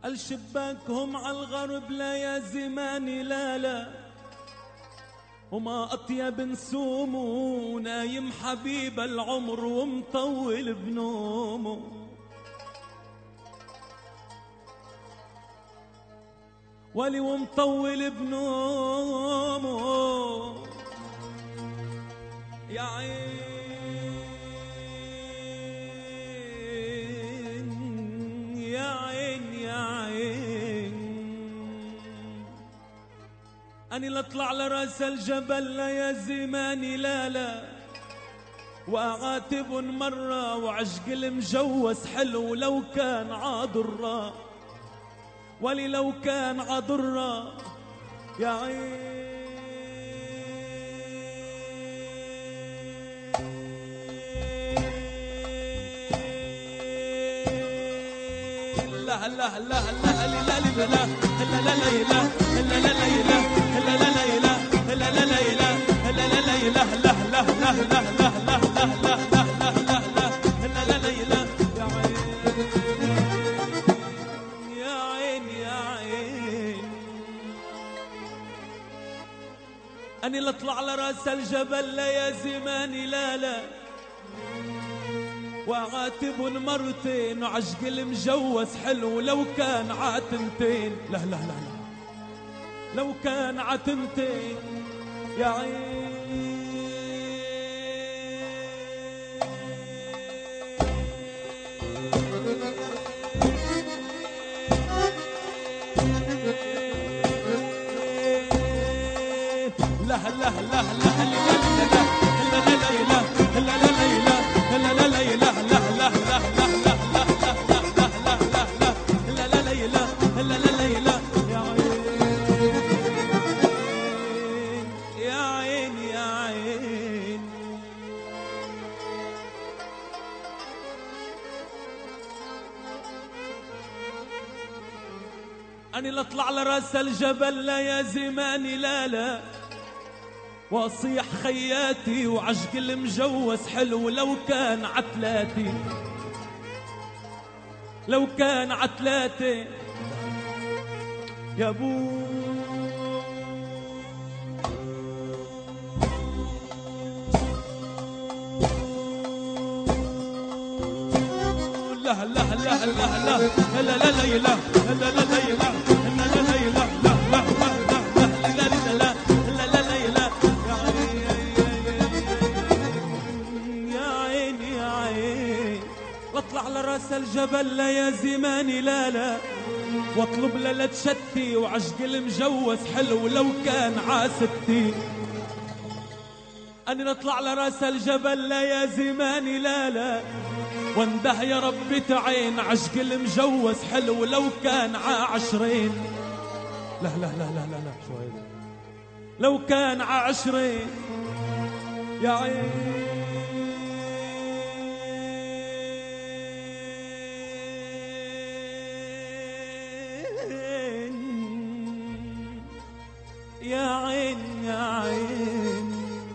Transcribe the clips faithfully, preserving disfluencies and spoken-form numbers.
الشباكهم عالغرب لا يا زماني لا لا، وما أطيب نسومه ونايم حبيب العمر ومطول بنومه. ولي ومطول بنومه يا عين يا عين يا عين. أني لأطلع لراس الجبل لا يا زماني لا لا، وأعاتب مرة وعشق المجوز حلو لو كان عاضرة، ولي لو كان عضرة يا عين. لا لا لا لا لا لا لا لا لا لا لا لا أني لأطلع لراس الجبل لا يا زماني لا لا، وعاتب مرتين وعشق المجوز حلو لو كان عاتمتين. لا لا لا لا لو كان عاتمتين يا عين. لا لا لا لا لا أني لأطلع لراس الجبل لا يا زماني لا لا، واصيح خياتي وعشق المجوز حلو لو كان عتلاتي، لو كان عتلاتي يا بو. لا لا لا لا لا لا لا لا لا لا لا لا واطلع لراس الجبل لا يا زماني لا لا، واطلب للا تشتي وعشق المجوز حلو لو كان عاستي. أني نطلع لراس الجبل لا يا زماني لا لا، وانده يا ربي تعين عشق المجوز حلو لو كان عشرين. لا لا لا لا لا لا شوي لو كان عشرين يا عين يا عين يا عين.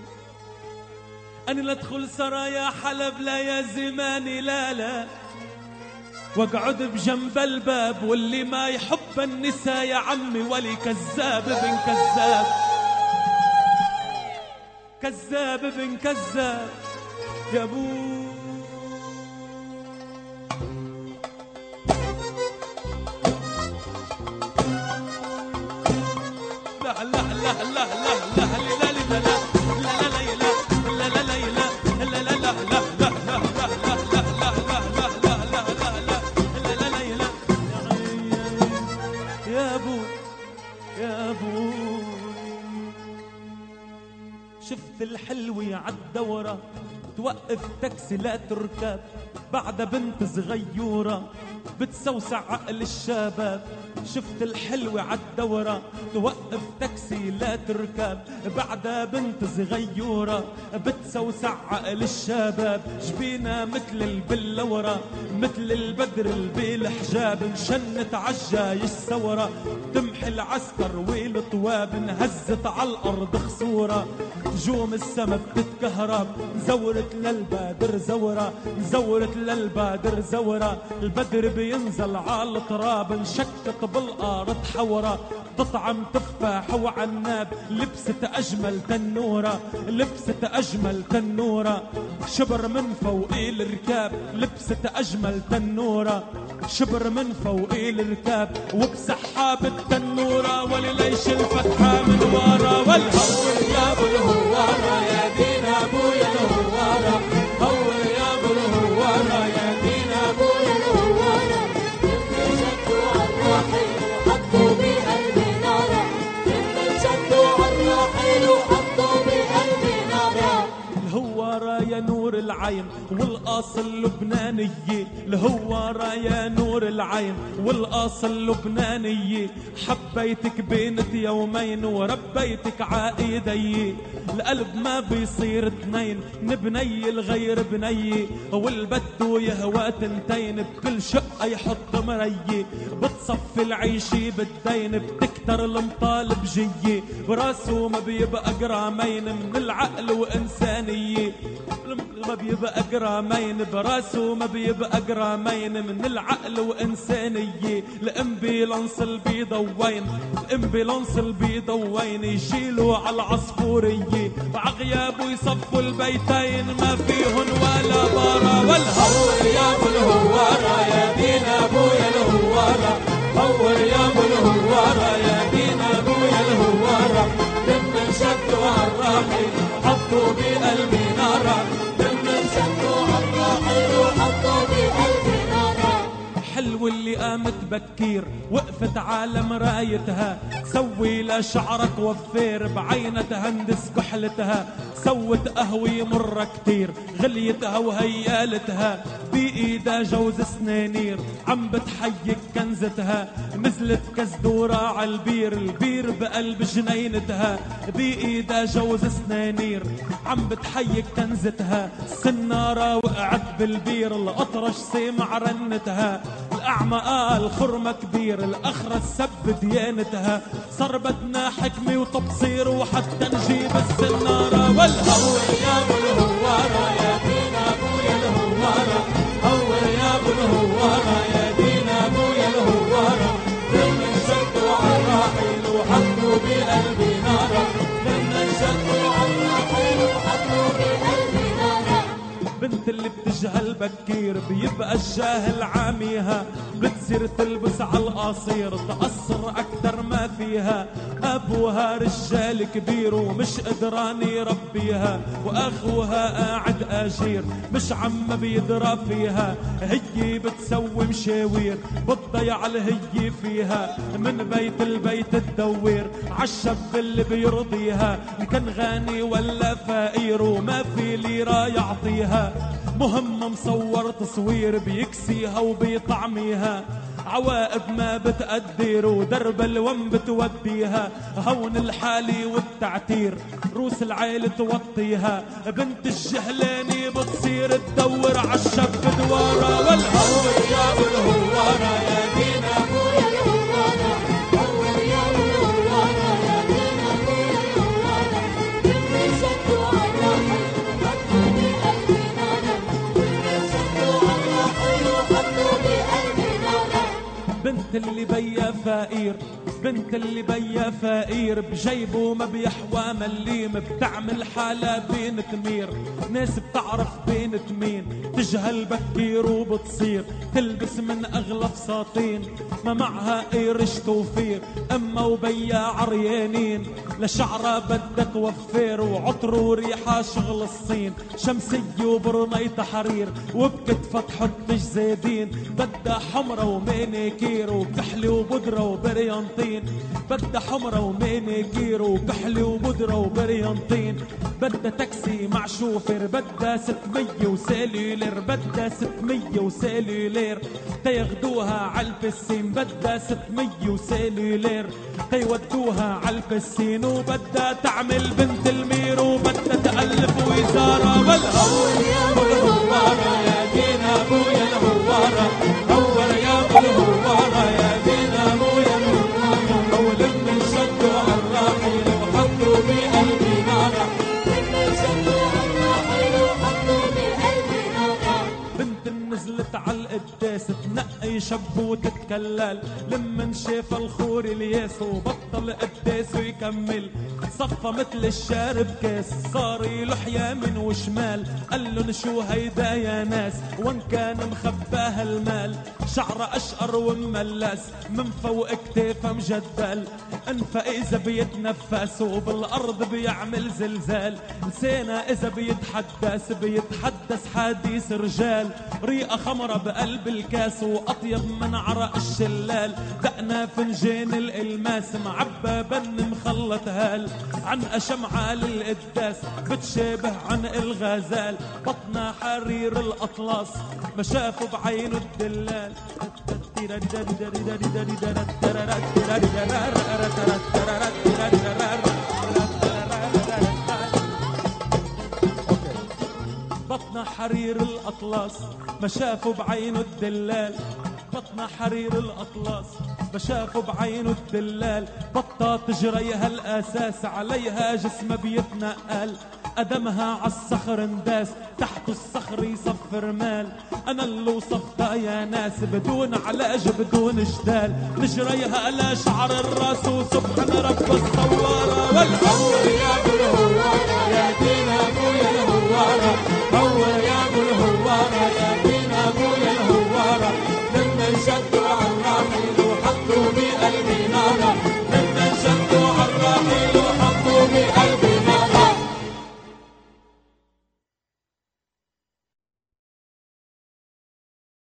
أنا لأدخل سرايا حلب لا يا زماني لا لا، واقعد بجنب الباب واللي ما يحب النساء يا عمي ولي كذاب ابن كذاب، كذاب ابن كذاب يا ابو. لا لا لا لا لا لا لا لا لا شفت الحلوة عالدورة توقف تاكسي لا تركب، بعد بنت صغيورة بتسوسع عقل الشباب. شفت الحلوة عالدورة توقف تاكسي لا تركب، بعد بنت صغيورة بتسوسع عقل الشباب. جبينا مثل البلورة مثل البدر البيل حجاب، انشنت عالجايش ثورة تمحي العسكر والطواب، انهزت عالأرض خصورة نجوم السما بتتكهرب، زور زورت للبدر زورة، زورت للبدر زورة، البدر بينزل على التراب انشكت بالارض حورة، تطعم تفاح وعناب لبست اجمل تنورة، لبست اجمل تنورة، شبر من فوقي الركاب لبست اجمل تنورة، شبر من فوقي الركاب وبسحاب التنورة، ولليش الفتحة من ورا، والهور يا ابو الهوارة يا دين ابويا الهوارة، هور يا ابو الهوارة يا دين ابويا الهوارة، يمكن شدوا عالراحل وحطوا بقلبي نارة، يمكن شدوا عالراحل وحطوا بقلبي نارة. الهوارة يا نور العين والأصل لبنانية، الهوارة يا نور العين والأصل لبنانية، حبيتك بنت يومين وربيتك عايدي، القلب ما بيصير اتنين نبني الغير بني، والبدو يهوى تنتين بكل شقة يحط مري، بتصفي العيشي بالدين بتكتر المطالب جية، براسه ما بيبقى جرامين من العقل وإنسانية، ما بيبقى جرامين براسه ما بيبقى جرامين من العقل وإنسانية، الامبيلانس البيضوين الامبيلانس البيضوين يشيلوا على العصفورية، وعغيابه يصفوا البيتين ما فيهن ولا بارا، والهور يا ابو الهوارة يا دين ابويا الهوارة، هور يا ابو الهوارة يا دين ابويا الهوارة، دم شدوا عالراحل حطوا بقلبي نارة، حلو اللي قامت بكير وقفت على مرايتها، سوي لشعرك وفير بعينة تهندس كحلتها، سوت قهوة مرة كتير غليتها وهيالتها، بإيدها جوز سنانير عم بتحيك كنزتها، نزلت كزدورة عالبير البير بقلب جنينتها، بإيدها جوز سنانير عم بتحيك كنزتها، السنارة وقعت بالبير الأطرش سمع رنتها، الأعمى قال خرمة كبير الأخرس سب ديانتها، صربتنا حكمة وتبصير وحتى نجيب السنارة، والهور يا ابو الهوارة يا دين ابويا الهوارة، هور يا ابو الهوارة يا دين ابويا الهوارة، لما انشدوا عالراحل وحطوا بقلبي نارة، لما انشدوا عالراحل وحطوا بقلبي نارة، بنت اللي بتجهل بكير بيبقى الجاهل عاميها، بتصير تلبس عالقصير تقصر اكتر ما فيها، ابوها رجال كبير ومش قدران يربيها، واخوها قاعد اجير مش عم بيدرى فيها، هي بتسوي مشاوير بتضيع الهي فيها، من بيت البيت تدور عالشب اللي بيرضيها، ان كان غني ولا فقير وما في ليرة يعطيها، مهم مصور تصوير بيكسيها وبيطعميها، عواقب ما بتقدر ودرب الوم بتوديها، هون الحالي والتعتير روس العيل توطيها، بنت الجهلاني بتصير تدور عالشب دوارة، والهور يا ابو الهوارة يا دين ابويا الهوارة، هور يا ابو الهوارة يا دين ابويا الهوارة، يمكن شدوا عالراحل وحطوا بقلبي نارة، يمكن شدوا عالراحل وحطوا بقلبي نارة. بنت اللي بيا فقير بنت اللي بيا فقير بجيبه ما بيحوى مليم، بتعمل حالة بين تمير ناس بتعرف بين مين، تجهل بكير وبتصير تلبس من اغلى فساتين، ما معها قرش توفير اما وبيا عريانين، لشعرها بدك وفير وعطر وريحة شغل الصين، شمسية وبرنيطة حرير وبكتفة تحط زيدين، بدها حمرة ومانيكير وكحلة وبودرة وبريانطين، بدها حمرة ومانيكير وكحلة وبودرة وبريانطين، بدها تاكسي مع شوفر، بدها ستمية وسيلولير، بدها ستمية وسيلولير تياخدوها عالبسين، بدها ستمية وسيلولير تيودوها عالبسين، وبدها تعمل بنت المير وبدها تألف وزارة، والهور يا ابو الهوارة يا دين ابويا الهوارة، هور يا ابو الهوارة يا دين ابويا الهوارة، ولما انشدوا عالراحل وحطوا بقلبي نارة، لما انشدوا عالراحل وحطوا شب وتتكلل لمن شاف الخور الياس وبطل قداس ويكمل صفى مثل الشارب كاس صار يلح يمين وشمال قال لن شو هيدا يا ناس وان كان مخباه المال شعره اشقر ومملس من فوق كتافه مجدل انفق اذا بيتنفس وبالارض بيعمل زلزال لسانه اذا بيتحدث بيتحدث حديث رجال ريقه خمره بقلب الكاس واطيب من عرق الشلال دقنا فنجان الالماس معبى بن مخلط هال عن شمعة للقداس بتشابه عن الغزال بطنا حرير الاطلس ما شافوا بعينه الدلال بطنا حرير الاطلس ما شافوا بعينه الدلال بطنا حرير الاطلس ما شافوا بعينه الدلال بطة تجريها الاساس عليها جسمه بيتنقل قدمها عالصخر انداس تحت الصخر يصفر مال انا اللي وصفتها يا ناس بدون علاج بدون جدال نجريها على شعر الراس وسبحان رب الصوارة والامر يا بالهوى